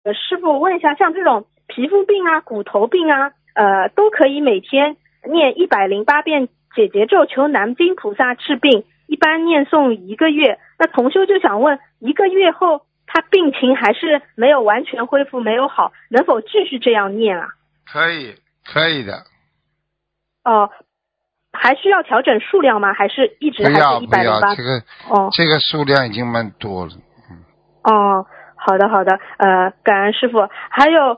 师傅问一下，像这种皮肤病啊、骨头病啊，都可以每天念108遍解结咒求南京菩萨治病，一般念诵1个月。那同修就想问，1个月后他病情还是没有完全恢复，没有好，能否继续这样念啊？ 可以的。 还需要调整数量吗？还是一直还是108？ 这个数量已经蛮多了。 好的，感恩师傅。还有